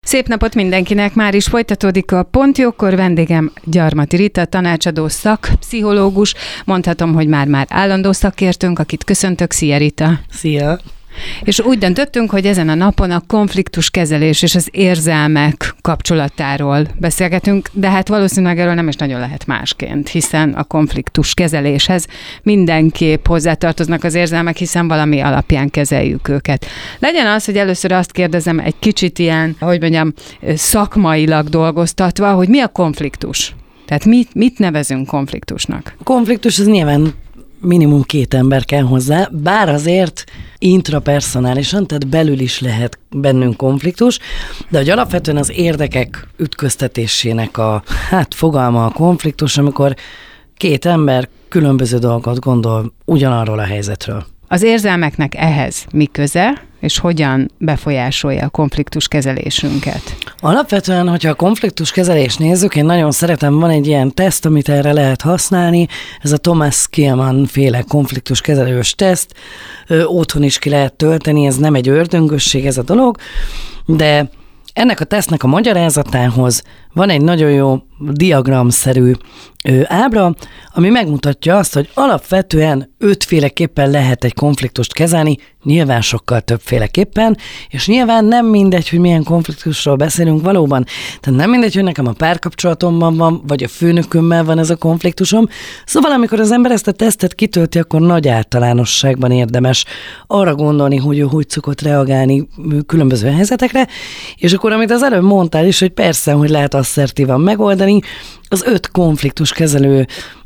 Szép napot mindenkinek, már is folytatódik a Pont Jókor, vendégem Gyarmati Rita, tanácsadó szakpszichológus, mondhatom, hogy már állandó szakértőnk, akit köszöntök. Szia, Rita! Szia! És úgy döntöttünk, hogy ezen a napon a konfliktuskezelés és az érzelmek kapcsolatáról beszélgetünk, de hát valószínűleg erről nem is nagyon lehet másként, hiszen a konfliktuskezeléshez mindenképp hozzátartoznak az érzelmek, hiszen valami alapján kezeljük őket. Legyen az, hogy először azt kérdezem egy kicsit ilyen, hogy mondjam, szakmailag dolgoztatva, hogy mi a konfliktus? Tehát mit nevezünk konfliktusnak? A konfliktus az nyilván minimum 2 ember kell hozzá, bár azért intrapersonálisan, tehát belül is lehet bennünk konfliktus, de hogy alapvetően az érdekek ütköztetésének a fogalma a konfliktus, amikor 2 ember különböző dolgot gondol ugyanarról a helyzetről. Az érzelmeknek ehhez mi köze, és hogyan befolyásolja a konfliktuskezelésünket? Alapvetően, hogyha a konfliktuskezelést nézzük, én nagyon szeretem, van egy ilyen teszt, amit erre lehet használni, ez a Thomas Kielman féle konfliktuskezelős teszt, otthon is ki lehet tölteni, ez nem egy ördöngösség ez a dolog, de ennek a tesztnek a magyarázatához van egy nagyon jó diagramszerű ábra, ami megmutatja azt, hogy alapvetően 5 féleképpen lehet egy konfliktust kezelni, nyilván sokkal többféleképpen, és nyilván nem mindegy, hogy milyen konfliktusról beszélünk valóban. Tehát nem mindegy, hogy nekem a párkapcsolatomban van, vagy a főnökömmel van ez a konfliktusom. Szóval amikor az ember ezt a tesztet kitölti, akkor nagy általánosságban érdemes arra gondolni, hogy ő hogy szokott reagálni különböző helyzetekre, és akkor amit az előbb mondtál is, hogy persze, hogy lehet asszertívan megoldani, az 5 konfliktuskezelő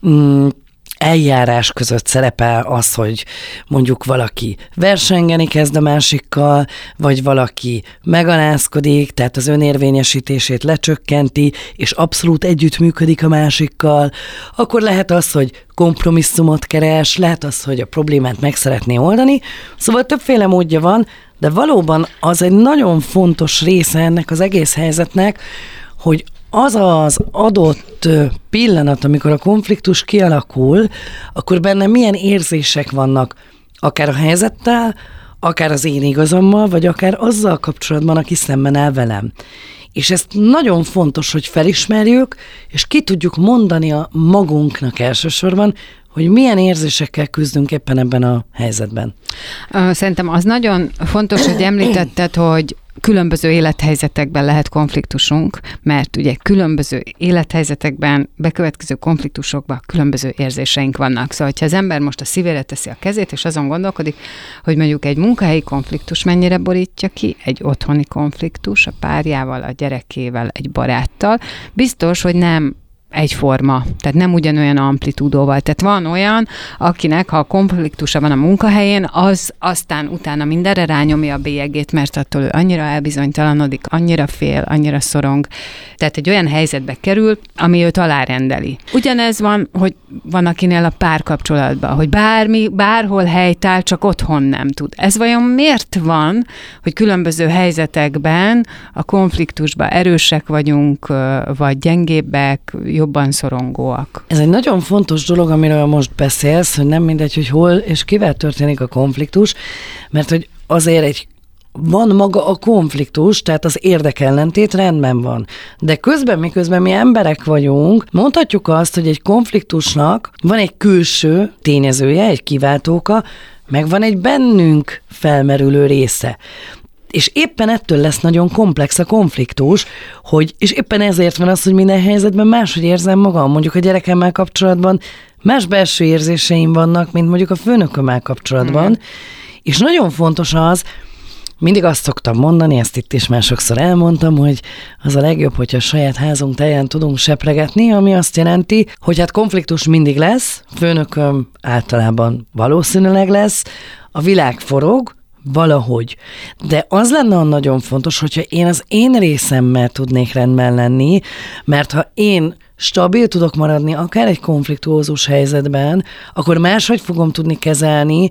eljárás között szerepel az, hogy mondjuk valaki versengeni kezd a másikkal, vagy valaki megalázkodik, tehát az önérvényesítését lecsökkenti, és abszolút együttműködik a másikkal, akkor lehet az, hogy kompromisszumot keres, lehet az, hogy a problémát meg szeretné oldani, szóval többféle módja van, de valóban az egy nagyon fontos része ennek az egész helyzetnek, hogy az az adott pillanat, amikor a konfliktus kialakul, akkor benne milyen érzések vannak, akár a helyzettel, akár az én igazammal, vagy akár azzal kapcsolatban, aki szemben áll velem. És ezt nagyon fontos, hogy felismerjük, és ki tudjuk mondani a magunknak elsősorban, hogy milyen érzésekkel küzdünk éppen ebben a helyzetben. Szerintem az nagyon fontos, hogy említetted, hogy különböző élethelyzetekben lehet konfliktusunk, mert ugye különböző élethelyzetekben, bekövetkező konfliktusokban különböző érzéseink vannak. Szóval, hogyha az ember most a szívére teszi a kezét, és azon gondolkodik, hogy mondjuk egy munkahelyi konfliktus mennyire borítja ki, egy otthoni konfliktus a párjával, a gyerekével, egy baráttal, biztos, hogy nem egyforma, tehát nem ugyanolyan amplitúdóval. Tehát van olyan, akinek, ha a konfliktusa van a munkahelyén, az aztán utána mindenre rányomja a bélyegét, mert attól ő annyira elbizonytalanodik, annyira fél, annyira szorong. Tehát egy olyan helyzetbe kerül, ami őt alárendeli. Ugyanez van, hogy van akinél a párkapcsolatban, hogy bárhol helytáll, csak otthon nem tud. Ez vajon miért van, hogy különböző helyzetekben a konfliktusban erősek vagyunk, vagy gyengébbek, jobban szorongóak? Ez egy nagyon fontos dolog, amiről most beszélsz, hogy nem mindegy, hogy hol és kivel történik a konfliktus, mert hogy azért van maga a konfliktus, tehát az érdekellentét rendben van. De miközben mi emberek vagyunk, mondhatjuk azt, hogy egy konfliktusnak van egy külső tényezője, egy kiváltóka, meg van egy bennünk felmerülő része. És éppen ettől lesz nagyon komplex a konfliktus, és éppen ezért van az, hogy minden helyzetben máshogy érzem magam. Mondjuk a gyerekemmel kapcsolatban más belső érzéseim vannak, mint mondjuk a főnökömmel kapcsolatban. És nagyon fontos az, mindig azt szoktam mondani, ezt itt is már sokszor elmondtam, hogy az a legjobb, hogyha a saját házunk táján tudunk sepregetni, ami azt jelenti, hogy hát konfliktus mindig lesz, főnököm általában valószínűleg lesz, a világ forog, valahogy. De az lenne nagyon fontos, hogyha én az én részemmel tudnék rendben lenni, mert ha én stabil tudok maradni akár egy konfliktuózus helyzetben, akkor máshogy fogom tudni kezelni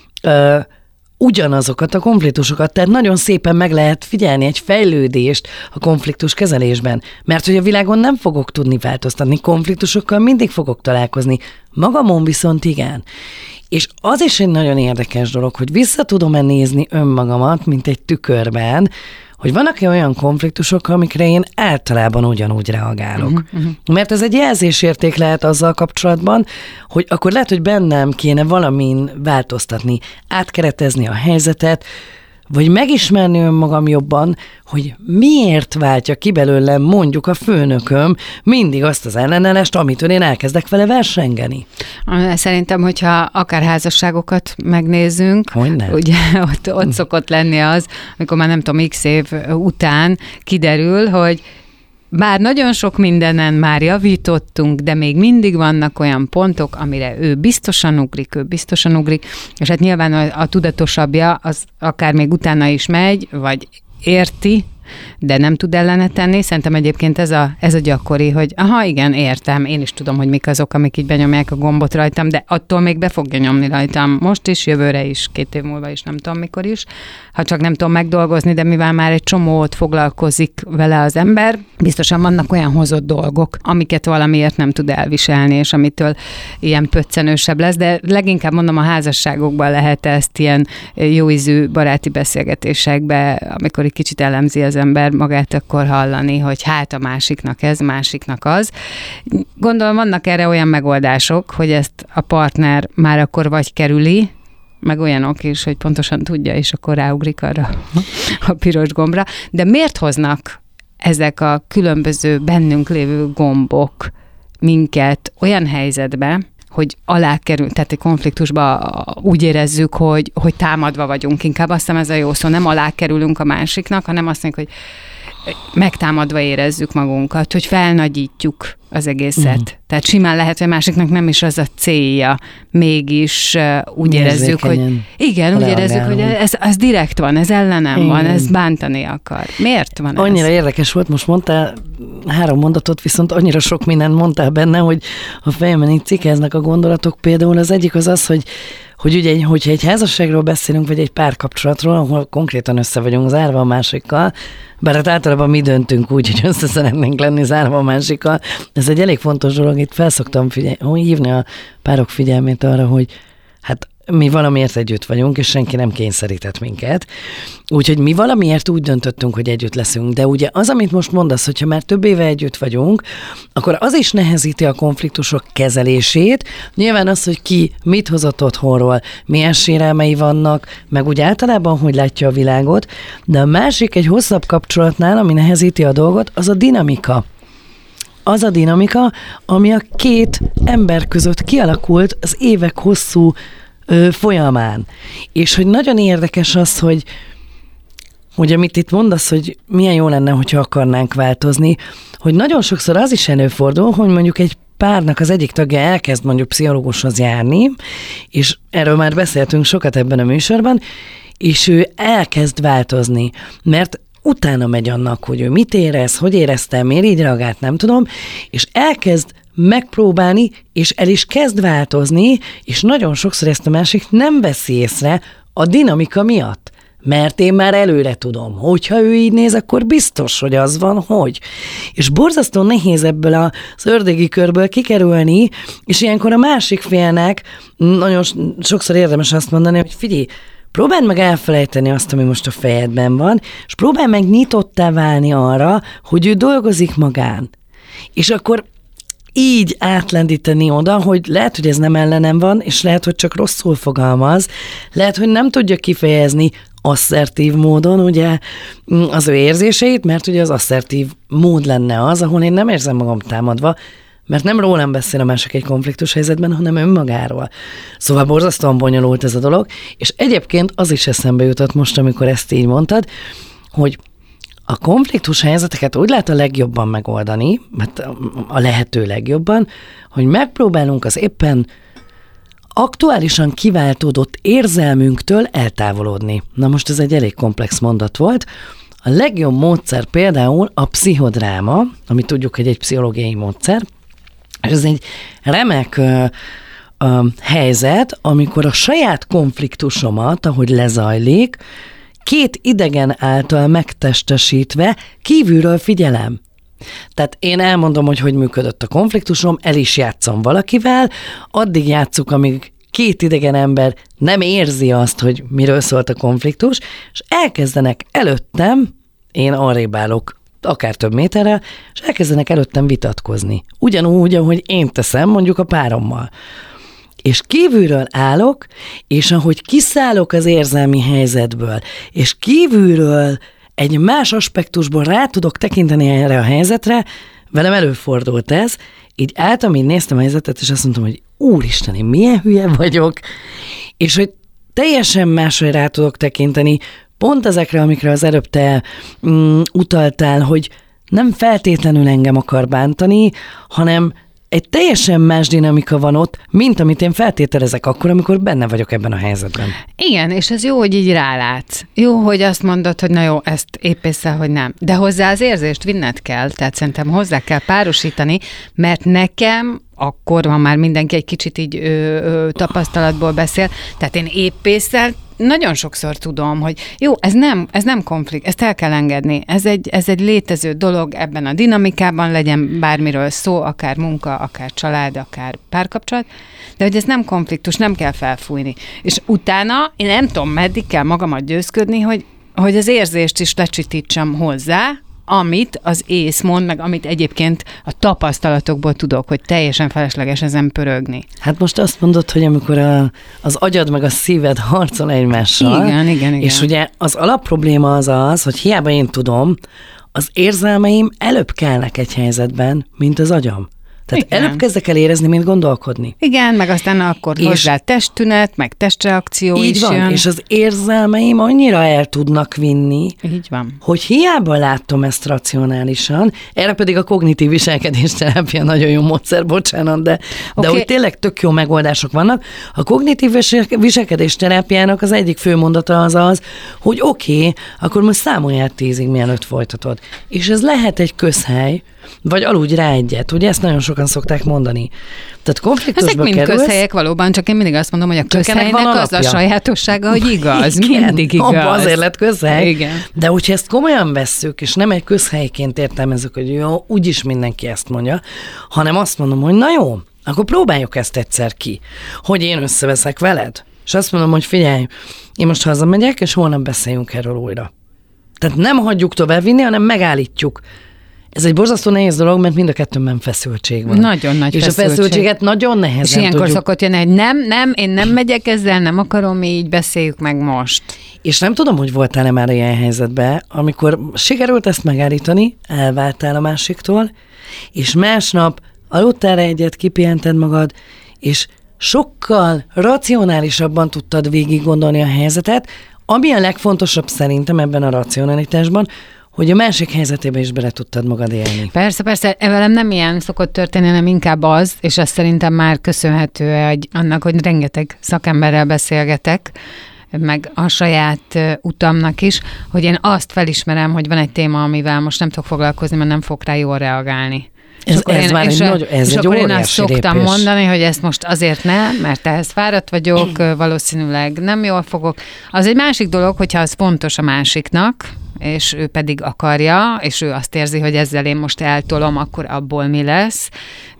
ugyanazokat a konfliktusokat. Tehát nagyon szépen meg lehet figyelni egy fejlődést a konfliktus kezelésben, mert hogy a világon nem fogok tudni változtatni, konfliktusokkal mindig fogok találkozni, magamon viszont igen. És az is egy nagyon érdekes dolog, hogy vissza tudom-e nézni önmagamat, mint egy tükörben, hogy vannak-e olyan konfliktusok, amikre én általában ugyanúgy reagálok. Mert ez egy jelzésérték lehet azzal kapcsolatban, hogy akkor lehet, hogy bennem kéne valamin változtatni, átkeretezni a helyzetet, vagy megismerni önmagam jobban, hogy miért váltja ki belőlem mondjuk a főnököm mindig azt az ellenállást, amitől én elkezdek vele versengeni. Szerintem, hogyha akár házasságokat megnézzünk, ugye ott szokott lenni az, amikor már nem tudom, x év után kiderül, hogy bár nagyon sok mindenen már javítottunk, de még mindig vannak olyan pontok, amire ő biztosan ugrik, és hát nyilván a tudatosabbja az akár még utána is megy, vagy érti, de nem tud ellene tenni. Szerintem egyébként ez a gyakori, hogy aha, igen, értem, én is tudom, hogy mik azok, amik így benyomják a gombot rajtam, de attól még be fogja nyomni rajtam most is, jövőre is, 2 év múlva is, nem tudom mikor is, ha csak nem tudom megdolgozni, de mivel már egy csomót foglalkozik vele az ember, biztosan vannak olyan hozott dolgok, amiket valamiért nem tud elviselni, és amitől ilyen pöccenősebb lesz, de leginkább mondom, a házasságokban lehet ezt ilyen jóízű baráti beszélgetésekbe, amikor egy kicsit elemzi az ember magát, akkor hallani, hogy hát a másiknak ez, másiknak az. Gondolom, vannak erre olyan megoldások, hogy ezt a partner már akkor vagy kerüli, meg olyanok is, hogy pontosan tudja, és akkor ráugrik arra a piros gombra. De miért hoznak ezek a különböző bennünk lévő gombok minket olyan helyzetbe, hogy alá kerül, tehát egy konfliktusba úgy érezzük, hogy támadva vagyunk. Inkább azt hiszem ez a jó szó, nem alá kerülünk a másiknak, hanem azt mondjuk, hogy megtámadva érezzük magunkat, hogy felnagyítjuk az egészet. Tehát simán lehet, hogy a másiknak nem is az a célja, mégis úgy érezzük, hogy igen, úgy érezzük, hogy ez direkt van, ez ellenem van, ez bántani akar. Miért van ez? Annyira érdekes volt, most mondtál 3 mondatot, viszont annyira sok mindent mondtál benne, hogy a fejemben így cikeznek a gondolatok. Például az egyik az, hogy ugye, hogyha egy házasságról beszélünk, vagy egy párkapcsolatról, ahol konkrétan össze vagyunk zárva a másikkal, bár hát általában mi döntünk úgy, hogy össze szeretnénk lenni zárva a másikkal. Ez egy elég fontos dolog, itt felszoktam hívni a párok figyelmét arra, hogy hát mi valamiért együtt vagyunk, és senki nem kényszerített minket. Úgyhogy mi valamiért úgy döntöttünk, hogy együtt leszünk. De ugye az, amit most mondasz, hogyha már több éve együtt vagyunk, akkor az is nehezíti a konfliktusok kezelését. Nyilván az, hogy ki mit hozott otthonról, milyen sérelmei vannak, meg úgy általában, hogy látja a világot. De a másik egy hosszabb kapcsolatnál, ami nehezíti a dolgot, az a dinamika. Az a dinamika, ami a 2 ember között kialakult az évek hosszú folyamán. És hogy nagyon érdekes az, hogy amit itt mondasz, hogy milyen jó lenne, hogyha akarnánk változni, hogy nagyon sokszor az is előfordul, hogy mondjuk egy párnak az egyik tagja elkezd mondjuk pszichológushoz járni, és erről már beszéltünk sokat ebben a műsorban, és ő elkezd változni, mert utána megy annak, hogy ő mit érez, hogy érezte, miért így reagált, nem tudom, és elkezd megpróbálni, és el is kezd változni, és nagyon sokszor ezt a másik nem veszi észre a dinamika miatt. Mert én már előre tudom, hogyha ő így néz, akkor biztos, hogy az van, hogy. És borzasztó nehéz ebből az ördögi körből kikerülni, és ilyenkor a másik félnek nagyon sokszor érdemes azt mondani, hogy figyelj, próbáld meg elfelejteni azt, ami most a fejedben van, és próbálj meg nyitottá válni arra, hogy ő dolgozik magán. És akkor így átlendíteni oda, hogy lehet, hogy ez nem ellenem van, és lehet, hogy csak rosszul fogalmaz, lehet, hogy nem tudja kifejezni asszertív módon ugye az ő érzéseit, mert ugye az asszertív mód lenne az, ahol én nem érzem magam támadva, mert nem rólam beszél a másik egy konfliktus helyzetben, hanem önmagáról. Szóval borzasztóan bonyolult ez a dolog, és egyébként az is eszembe jutott most, amikor ezt így mondtad, hogy a konfliktus helyzeteket úgy lehet a legjobban megoldani, mert a lehető legjobban, hogy megpróbálunk az éppen aktuálisan kiváltódott érzelmünktől eltávolodni. Na most ez egy elég komplex mondat volt. A legjobb módszer például a pszichodráma, ami tudjuk, hogy egy pszichológiai módszer, és ez egy remek helyzet, amikor a saját konfliktusomat, ahogy lezajlik, 2 idegen által megtestesítve kívülről figyelem. Tehát én elmondom, hogy működött a konfliktusom, el is játszom valakivel, addig játsszuk, amíg 2 idegen ember nem érzi azt, hogy miről szólt a konfliktus, és elkezdenek előttem én arrébb állok akár több méterrel, és elkezdenek előttem vitatkozni. Ugyanúgy, ahogy én teszem, mondjuk a párommal. És kívülről állok, és ahogy kiszállok az érzelmi helyzetből, és kívülről egy más aspektusból rá tudok tekinteni erre a helyzetre, velem előfordult ez, így álltam, így néztem a helyzetet, és azt mondtam, hogy úristen, én milyen hülye vagyok, és hogy teljesen máshogy rá tudok tekinteni, pont ezekre, amikre az előbb te utaltál, hogy nem feltétlenül engem akar bántani, hanem egy teljesen más dinamika van ott, mint amit én feltételezek akkor, amikor benne vagyok ebben a helyzetben. Igen, és ez jó, hogy így rálátsz. Jó, hogy azt mondod, hogy na jó, ezt épp észre, hogy nem. De hozzá az érzést vinned kell, tehát szerintem hozzá kell párosítani, mert nekem akkor, ha már mindenki egy kicsit így tapasztalatból beszél, tehát én épp észre nagyon sokszor tudom, hogy jó, ez nem konflikt, ezt el kell engedni. Ez egy létező dolog ebben a dinamikában, legyen bármiről szó, akár munka, akár család, akár párkapcsolat, de hogy ez nem konfliktus, nem kell felfújni. És utána én nem tudom, meddig kell magamat győzködni, hogy az érzést is lecsitítsam hozzá, amit az ész mond, meg amit egyébként a tapasztalatokból tudok, hogy teljesen felesleges ezen pörögni. Hát most azt mondod, hogy amikor az agyad meg a szíved harcol egymással, igen. És ugye az alapprobléma az, hogy hiába én tudom, az érzelmeim előbb kelnek egy helyzetben, mint az agyam. Tehát előbb kezdek el érezni, mint gondolkodni. Igen, meg aztán akkor hozzá testtünet, meg testreakció így is van, jön. És az érzelmeim annyira el tudnak vinni, így van, hogy hiába látom ezt racionálisan, erre pedig a kognitív viselkedésterápia nagyon jó módszer, bocsánat, de hogy tényleg tök jó megoldások vannak. A kognitív viselkedésterápiának az egyik fő mondata az, hogy oké, akkor most számoljál 10-ig, mielőtt folytatod. És ez lehet egy közhely, vagy aludj rá egyet. Ugye ezt nagyon sokan szokták mondani. Tehát konfliktusba ezek mind kerülsz. Közhelyek valóban, csak én mindig azt mondom, hogy a közhelynek az a sajátossága, hogy igaz. Igen, mindig igaz. Azért lett közhely. Igen. De hogyha ezt komolyan vesszük, és nem egy közhelyként értelmezzük, hogy jó, úgyis mindenki ezt mondja, hanem azt mondom, hogy na jó, akkor próbáljuk ezt egyszer ki, hogy én összeveszek veled. És azt mondom, hogy figyelj, én most hazamegyek, és holnap beszéljünk erről újra. Tehát nem hagyjuk továbbvinni, hanem megállítjuk. Ez egy borzasztó nehéz dolog, mert mind a kettőben feszültség van. Nagyon nagy és feszültség. És a feszültséget nagyon nehezen és ilyenkor szokott jönni, hogy nem, én nem megyek ezzel, nem akarom így, beszéljük meg most. És nem tudom, hogy voltál-e már ilyen helyzetben, amikor sikerült ezt megállítani, elváltál a másiktól, és másnap aludtál egyet, kipihented magad, és sokkal racionálisabban tudtad végig gondolni a helyzetet, ami a legfontosabb szerintem ebben a racionalitásban, hogy a másik helyzetében is bele tudtad magad élni. Persze, velem nem ilyen szokott történni, hanem inkább az, és ez szerintem már köszönhető annak, hogy rengeteg szakemberrel beszélgetek, meg a saját utamnak is, hogy én azt felismerem, hogy van egy téma, amivel most nem tudok foglalkozni, mert nem fogok rá jól reagálni. Ez egy akkor én azt lépés. szoktam mondani, hogy ezt most azért nem, mert ehhez fáradt vagyok, valószínűleg nem jól fogok. Az egy másik dolog, hogyha az fontos a másiknak, és ő pedig akarja, és ő azt érzi, hogy ezzel én most eltolom, akkor abból mi lesz.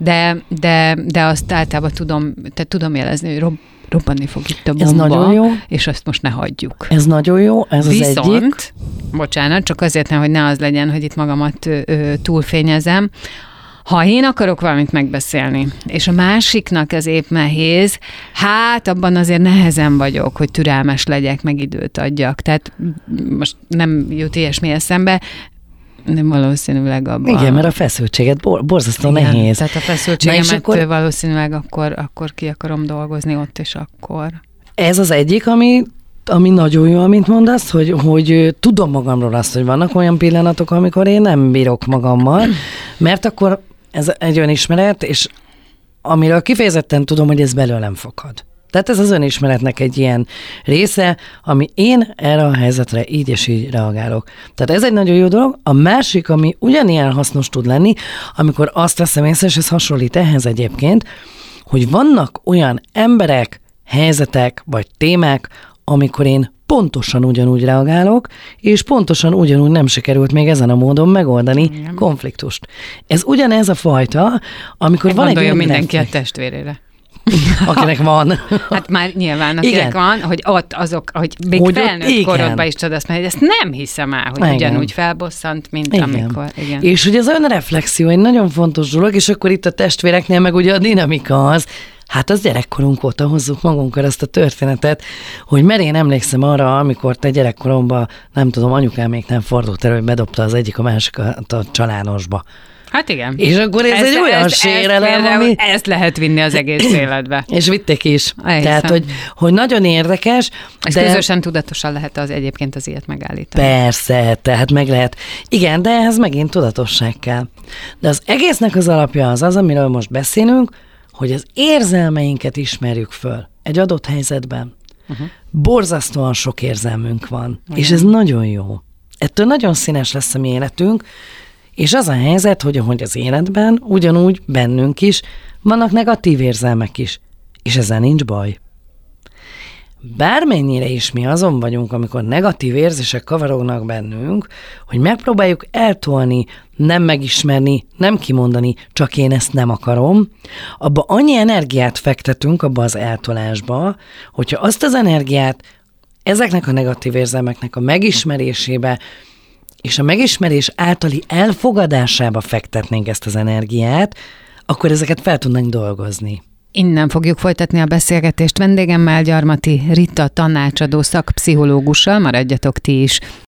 De azt általában tudom jelezni, hogy robbanni fog itt a bomba, ez nagyon jó. És azt most ne hagyjuk. Ez nagyon jó, ez viszont, az egyik. Bocsánat, csak azért nem, hogy ne az legyen, hogy itt magamat túlfényezem. Ha én akarok valamit megbeszélni, és a másiknak az épp nehéz, hát abban azért nehezen vagyok, hogy türelmes legyek, meg időt adjak. Tehát most nem jut ilyesmi eszembe, de valószínűleg abban. Igen, mert a feszültséget borzasztó nehéz. Tehát a feszültségemet akkor valószínűleg akkor ki akarom dolgozni ott, és akkor. Ez az egyik, ami nagyon jó, amint mondasz, hogy tudom magamról azt, hogy vannak olyan pillanatok, amikor én nem bírok magammal, mert akkor ez egy önismeret, és amiről kifejezetten tudom, hogy ez belőlem fakad. Tehát ez az önismeretnek egy ilyen része, ami én erre a helyzetre így és így reagálok. Tehát ez egy nagyon jó dolog. A másik, ami ugyanilyen hasznos tud lenni, amikor azt veszem észre, és ez hasonlít ehhez egyébként, hogy vannak olyan emberek, helyzetek vagy témák, amikor én pontosan ugyanúgy reagálok, és pontosan ugyanúgy nem sikerült még ezen a módon megoldani konfliktust. Ez ugyanez a fajta, amikor van egy mindenki a testvérére. akinek van. Hát már nyilván, akinek van, hogy ott azok, hogy még hogy felnőtt korodban is tudod azt mondani, hogy ezt nem hiszem el, hogy ugyanúgy felbosszant, mint amikor. Igen. És ugye az önreflexió egy nagyon fontos dolog, és akkor itt a testvéreknél meg ugye a dinamika az, hát az gyerekkorunk óta hozzuk magunkkal ezt a történetet, hogy mert én emlékszem arra, amikor te gyerekkoromban, nem tudom, anyukám még nem fordult elő, hogy bedobta az egyik a másikat a csalánosba. Hát igen. És akkor ez egy olyan sérelem, ami... Ezt lehet vinni az egész életbe. És vitték is. Tehát, hogy nagyon érdekes. És közösen tudatosan lehet az egyébként az ilyet megállítani. Persze, tehát meg lehet. Igen, de ehhez megint tudatosság kell. De az egésznek az alapja az, amiről most beszélünk, hogy az érzelmeinket ismerjük föl egy adott helyzetben. Borzasztóan sok érzelmünk van, és ez nagyon jó. Ettől nagyon színes lesz a mi életünk, és az a helyzet, hogy ahogy az életben, ugyanúgy bennünk is vannak negatív érzelmek is, és ezzel nincs baj. Bármennyire is mi azon vagyunk, amikor negatív érzések kavarognak bennünk, hogy megpróbáljuk eltolni, nem megismerni, nem kimondani, csak én ezt nem akarom, abba annyi energiát fektetünk abba az eltolásba, hogyha azt az energiát ezeknek a negatív érzelmeknek a megismerésébe és a megismerés általi elfogadásába fektetnénk ezt az energiát, akkor ezeket fel tudnánk dolgozni. Innen fogjuk folytatni a beszélgetést vendégemmel, Gyarmati Rita tanácsadó szakpszichológussal, maradjatok ti is